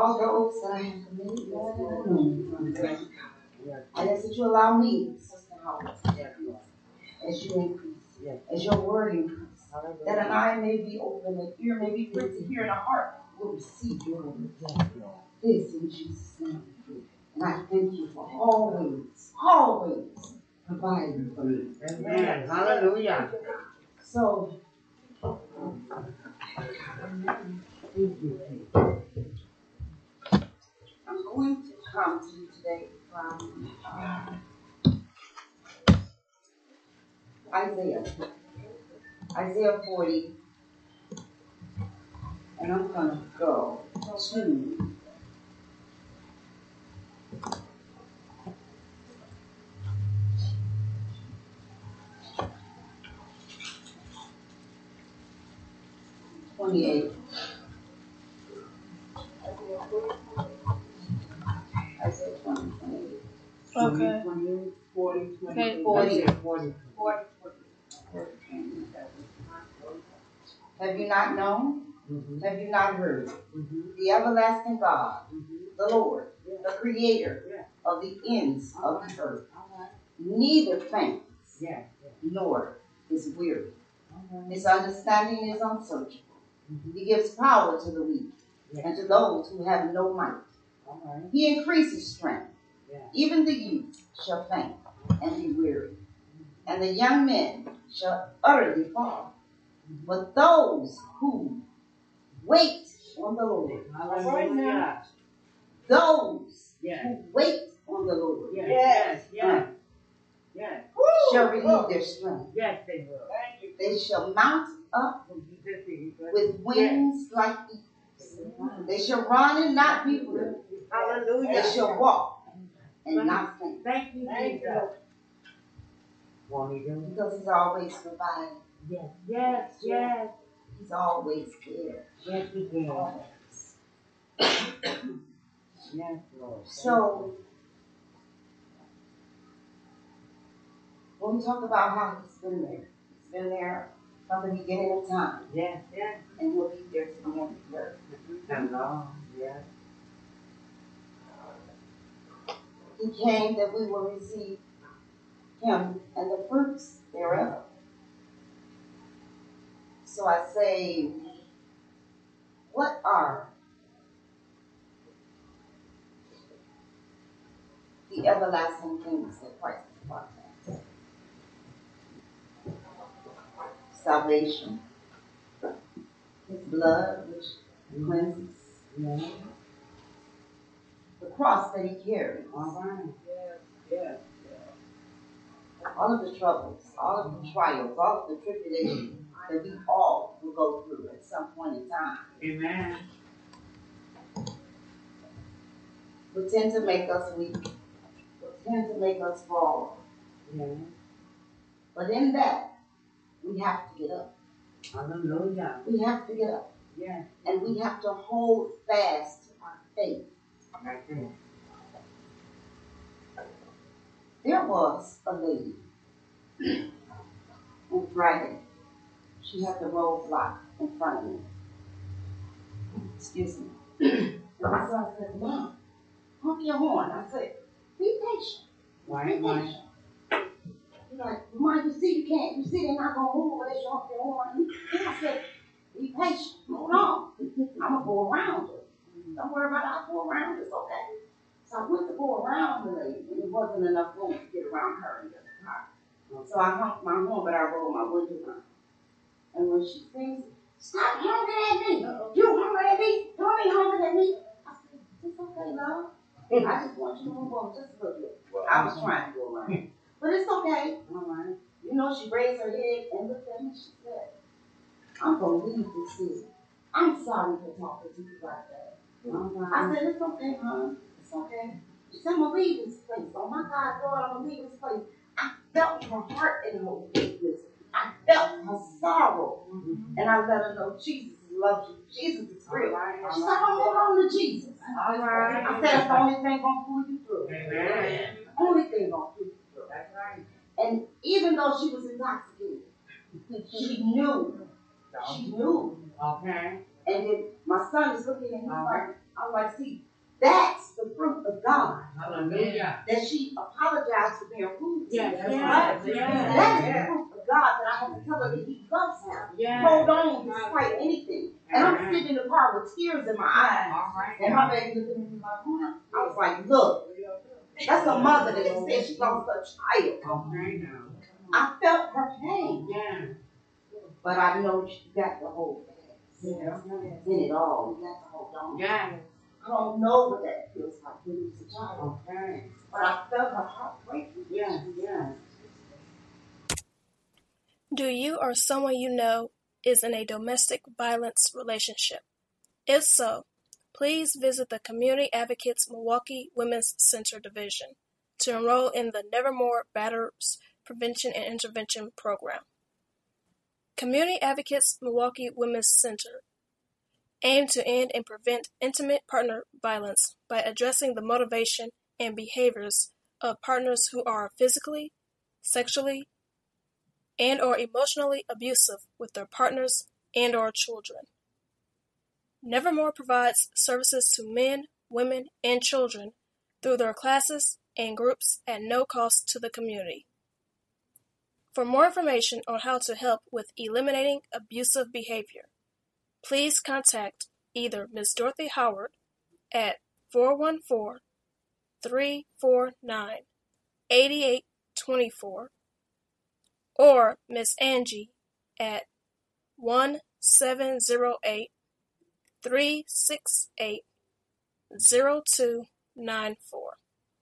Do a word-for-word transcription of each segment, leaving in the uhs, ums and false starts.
all those that I have made known. I ask that you allow me, Sister Howard, as you increase, as your word increase, that an eye may be open, an ear may be quick to hear, and a heart will receive your word. This in Jesus' name. And I thank you for always, always providing for me. Amen. Hallelujah. So, I'm going to come to you today from uh, Isaiah. Isaiah forty. And I'm going to go to twenty-eight. Isaiah twenty, twenty-eight. Okay. twenty, forty, Okay. forty. forty. forty. Have you not known? Mm-hmm. Have you not heard? Mm-hmm. The everlasting God, Mm-hmm. the Lord, Yeah. the creator Yeah. of the ends All of right. the earth, All right. neither faints Yeah. Yeah. nor is weary. All right. His understanding is unsearchable. Mm-hmm. He gives power to the weak Yeah. and to those who have no might. All right. He increases strength. Yeah. Even the youth shall faint and be weary, and the young men shall utterly fall. But those who wait on the Lord, Hallelujah. those Yeah. who wait on the Lord Yes. Yes. Yes. Yes. shall renew their strength. Yes, they will. Thank you. They shall mount up with wings like eagles. They shall run and not be weary. Hallelujah. They shall walk and not faint. Thank you, Jesus. Won't he do it? Because he's always providing. Yes. Yes. Yes. He's always there. Yes, he can. Always. Yes, Lord. So, when we talk about how he's been there, he's been there from the beginning of time, Yes. Yes. and he'll be there to the end of the earth. Hello. Yes. He came that we will receive him and the fruits thereof. So I say, what are the everlasting things that Christ has brought us? Salvation, his blood which cleanses, Yes. the cross that he carried, All right. Yes. Yes. all of the troubles, all of the trials, all of the tribulations that we all will go through at some point in time. Amen. Will tend to make us weak, will tend to make us fall. Yes. But in that, we have to get up. Hallelujah. We have to get up. Yes. And we have to hold fast to our faith. Right there. There was a lady on Friday. She had the roadblock in front of me. Excuse me. And my son said, Mom, honk your horn. I said, be patient. Why? Be Why? patient. He's like, Mom, you see, you can't, you see, they're not going to move unless you honk your horn. And I said, be patient. Hold on. I'm going to go around her. Don't worry about it. I'll go around. It's okay. So I went to go around the lady, and there wasn't enough room to get around her and get the car. So I honked my horn, but I rolled my window down. And when she sings, stop honking at me. You honking at me. Don't be honking at me. I said, it's okay, love. I just want you to move on just a little bit. I was trying to go around. But it's okay. All right. You know, she raised her head and looked at me. She said, I'm going to leave this city. I'm sorry for talking to you like that. All right. I said, it's okay, hon. It's okay. She said, I'm going to leave this place. Oh, my God, Lord, I'm going to leave this place. I felt her heart and her weakness. I felt her sorrow. Mm-hmm. And I let her know Jesus loves you. Jesus is real. All right. She said, I'm going to hold on to Jesus. All right. I said, that's the only thing going to pull you through. Amen. The only thing going to pull you through. That's right. And even though she was intoxicated, she knew. She knew. Okay. And then my son is looking and he's Uh-huh. like, I was like, see, that's the fruit of God. Hallelujah. That she apologized for being rude to Yes, me. yes, That yes. is the fruit of God that I have to tell her that He loves her. Yes. Hold on despite anything. And I'm sitting in the car with tears in my eyes. All right. And my baby looked at me like, huh? I was like, look, that's a mother that just said she lost her child. Okay now. I felt her pain. Yeah. But I know she got the whole fast. Yeah. In it all, you got to hold on. Yeah. I don't know what that feels like to lose a child. Okay. But I felt her heart breaking. Yeah. Yeah. Do you or someone you know is in a domestic violence relationship? If so, please visit the Community Advocates Milwaukee Women's Center Division to enroll in the Nevermore Batters Prevention and Intervention Program. Community Advocates Milwaukee Women's Center aim to end and prevent intimate partner violence by addressing the motivation and behaviors of partners who are physically, sexually, and or emotionally abusive with their partners and or children. Nevermore provides services to men, women, and children through their classes and groups at no cost to the community. For more information on how to help with eliminating abusive behavior, please contact either Miz Dorothy Howard at four one four, three four nine, eight eight two four or Miss Angie at one seven zero eight, three six eight, zero two nine four.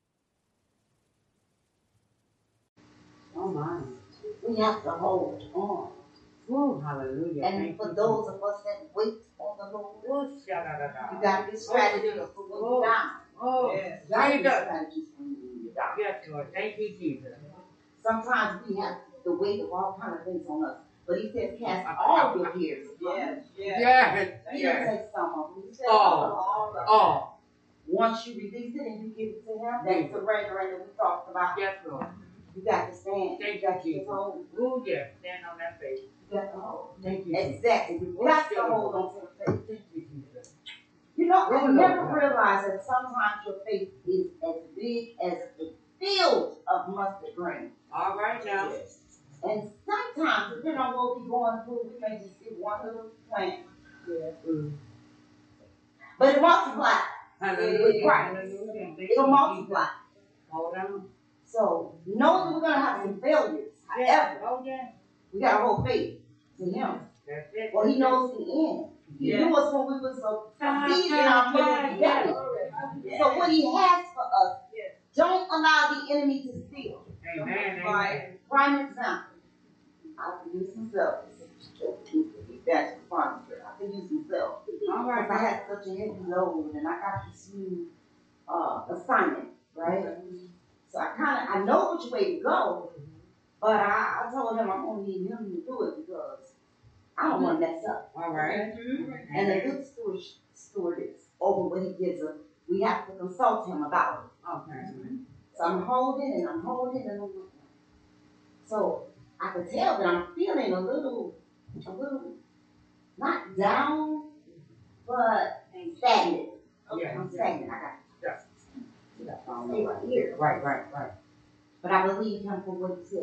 Oh my. We have to hold on. Oh, hallelujah. And Thank for you, those of us that wait on the Lord, Oh, sha-da-da-da. you got to get strategies for when you're down. Oh, Yes. You got to thank get you. strategies for when you're down. Yes, Lord. Thank you, Jesus. Sometimes we have the weight of all kind of things on us. But He says, cast all your cares upon Yes. Him. Yes. Yes. He Yes. didn't say some of them. He said All. all of them. Oh, Once you release it and you give it to Him, that's surrendering that we talked about. yes, Lord. You got to stand. Thank You got you, to Jesus. hold. Oh, yes. Stand on that faith. You got to hold. Thank you, Jesus. Exactly. You got to hold on to the faith. Thank you, Jesus. You know, I Lord, never Lord. realized that sometimes your faith is as big as a field of mustard grain. All right now. And sometimes, depending on what we're going through, we may just get one little plant. Mm. But it multiplies. Hallelujah. Right. Hallelujah. Thank you, It'll Jesus. multiply. Hold on. So, know that we're going to have some failures. Yeah. However, Oh, yeah. we got to hold faith to Him. That's it. Well, He knows the end. He Yeah. knew us when we was a Ah, baby in our yeah, mother's yeah. belly. So what He has for us, don't allow the enemy to steal. Amen. Right. Amen. Prime example. I can use myself. That's the fun. I can use myself. All Because right. I had such a heavy load and I got this new uh, assignment, right? So I kind of, I know which way to go, but I, I told him I'm going to need him to do it because I don't want to mess up. All right. And a good steward, steward is over what he gives us. We have to consult him about it. Okay. So I'm holding and I'm holding and I'm looking. So I could tell that I'm feeling a little, a little, not down, but stagnant. Yeah. I'm stagnant. I got Yeah. you got to stay right here. Right, right, right. But I believe him for what he said.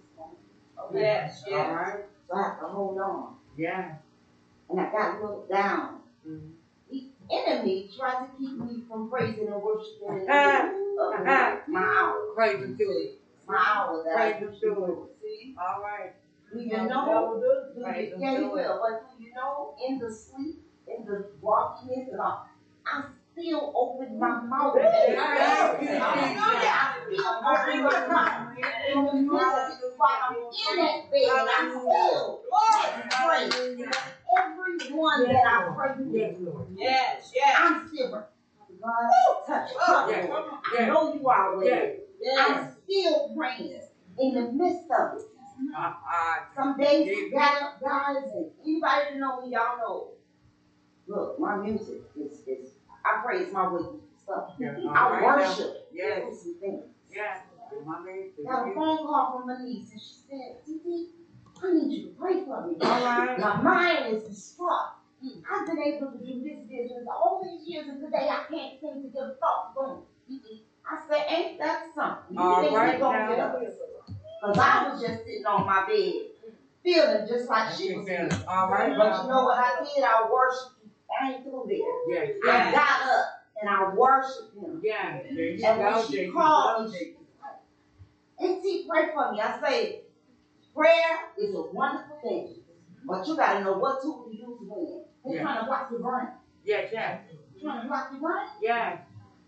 Yes. All Yes. right. So I have to hold on. Yeah. And I got a little down. Mm. The enemy tried to keep me from praising and worshiping in the Ah. middle of Ah. my hour. Praise Him to it. My hour that I Praise Him usually to it. do. See? All right. Do you know? Do Praise you, Him yeah, to you it. will. But do you know, in the sleep, in the walking, and all, I still open my mouth. Hallelujah. I still open my mouth. In the midst of while I'm in that bed, I still pray. Everyone that I pray Yes, with, Lord. Yes. Yes. I'm still praying. God, touch, touch, Yes. Lord. I Yes. know you are with Yes. it. Yes. I'm still praying in the midst of it. Uh, uh, Some days we got up, guys, and anybody that know me, y'all know. Look, my music is, is I praise my way through stuff. Yeah, all I right worship. Yes. Do some things. yeah. My name is Got a phone call from my niece, and she said, Titi, I need you to pray for me. All right. My mind is distraught. I've been been able to do this business all these years, and today I can't seem to get a thought going. I said, ain't that something? You All think right we gonna now. get up? Because I was just sitting on my bed, feeling just like she was feeling. All right But now. you know what I did? I worshiped him. I ain't through there. Yes, I yes. got up and I worshiped him. Yeah, there you And go, when there she you called go. me, she and she prayed for me. I say, prayer is a wonderful thing, but you got to know what tool to use when. They're Yeah. trying to block your brain. Yes, yes, Trying to block your brain. yes.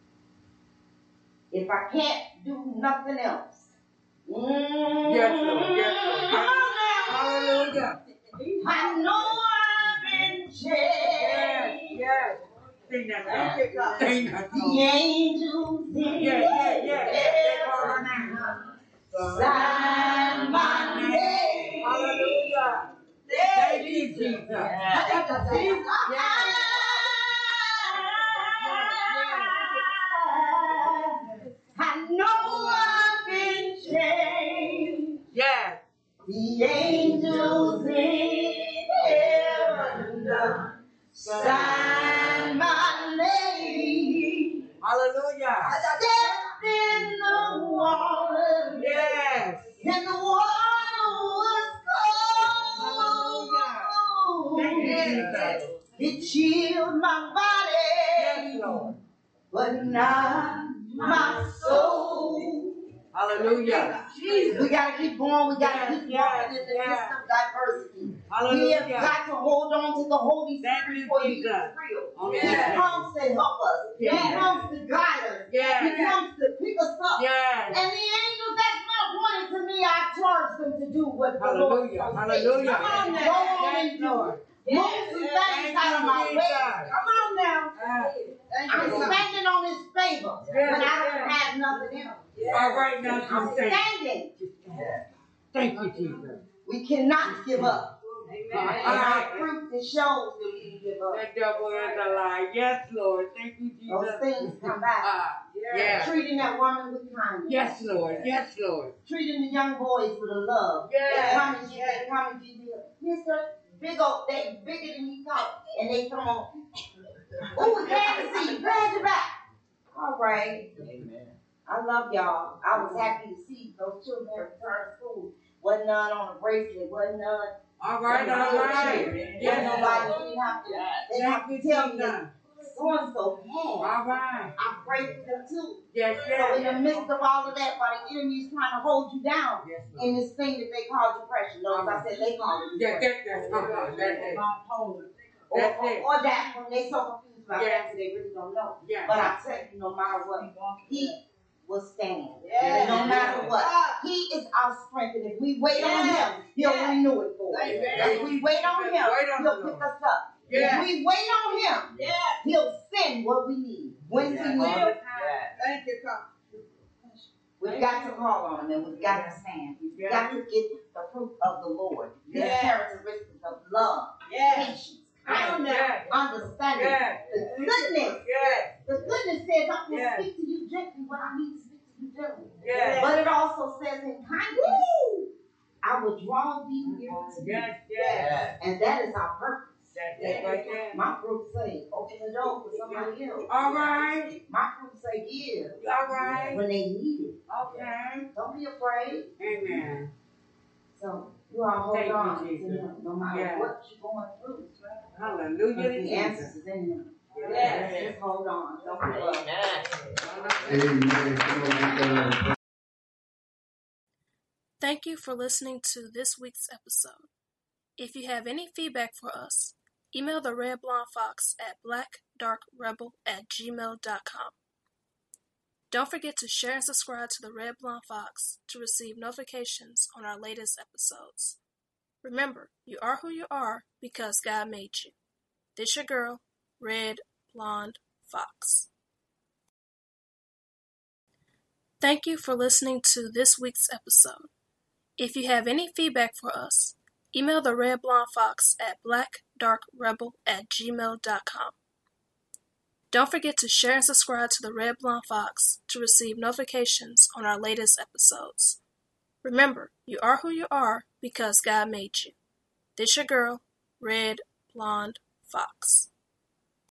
If I can't do nothing else. Mm, Yes, Lord, yes, Lord. come on now. Hallelujah. I know I've been Yes, changed. yes. Sing that song. Sing that The song. angels in Yeah, yeah, yeah, yeah. They call her name. sign my name. Hallelujah. Thank you, Jesus. I know I've been changed. Yes. The angels in heaven sign my name. Hallelujah. Stepped in the water, Yes. and the water was cold. Thank you, Jesus. It chilled my Yes, body, Lord. but not my soul. Hallelujah. We gotta keep going. We gotta keep Yes, walking in the yes, midst of diversity. We have Hallelujah. got to hold on to the Holy Thank Spirit you, for He is Jesus. real. Yes. He comes to help us. Yes. He comes to guide us. Yes. He comes to pick us up. Yes. And the angels that's not wanting to me, I charge them to do what the Lord Hallelujah. says. Hallelujah. Come on now. Go on Yes, and do Lord. it. Move some things Thank out of you, my way. Jesus. Come on now. Ah, I'm standing on His favor Yes, when I don't yes. have nothing else. All right now, I'm just thank standing. Thank you, Jesus. We cannot give up. All And our right. fruit that shows that we didn't give up. That devil is a lie. Yes, Lord. Thank you, Jesus. Those things come back. Ah, yes. Treating that woman with kindness. Yes, Lord. Yes, Lord. Treating the young boys with a love. Yes. They come and give, they come and give you, Mister Big old, they bigger than you thought. And they come on. Oh, we're glad to see you. Glad you're back. All right. Amen. I love y'all. I was happy to see those children return to school. Wasn't none on a bracelet. Wasn't none. All right, all right. Yes. Yes, Nobody didn't have to. They didn't have Thank to you, tell me Jesus. that so and so had. All right. I pray for them too. Yes, So in yes. the midst of all of that, while the enemy is trying to hold you down Yes, in this thing that they call depression. Notice I said they call it Yes, depression. yes, yes. Uh-huh. That's it. Or, That's or, it. or that when they so confused about Yes. that, they really don't know. Yes. But I tell you, no matter what, He will stand. Yes. No matter what, He is our strength, and if we wait on Him, He'll renew it for us. If we wait on Him, Wait on He'll the pick Lord. us up. Yes. If we wait on Him, He'll send what we need when we Yes. need it. Thank you, God. We've got to call on Him, and we've got to stand. We've Yes. got to get the fruit of the Lord. His Yes. characteristics of love, Yes. patience, kindness, Yes. understanding, Yes. the goodness. Yes. The goodness says, I'm going to Yes. speak to you gently when I need to speak to you gently. Yes. But it also says in kindness, I will draw thee near to me. Yes, yes. And that is our purpose. That's it right there. My fruit say, open the door for somebody else. All right. My fruit say, give All right. when they need it. Okay. Don't be afraid. Amen. So you all hold Thank you, on to Jesus. Him, no matter Yes. what you're going through. Hallelujah. Because to the Jesus. answers is in Him. Yes. Just hold on. Don't give up. Amen. Come on, get that. Thank you for listening to this week's episode. If you have any feedback for us, email the Red Blonde Fox at blackdarkrebel at gmail dot com. Don't forget to share and subscribe to the Red Blonde Fox to receive notifications on our latest episodes. Remember, you are who you are because God made you. This your girl, Red Blonde Fox. Thank you for listening to this week's episode. If you have any feedback for us, email the Red Blonde Fox at blackdarkrebel at gmail dot com. Don't forget to share and subscribe to the Red Blonde Fox to receive notifications on our latest episodes. Remember, you are who you are because God made you. This your girl, Red Blonde Fox.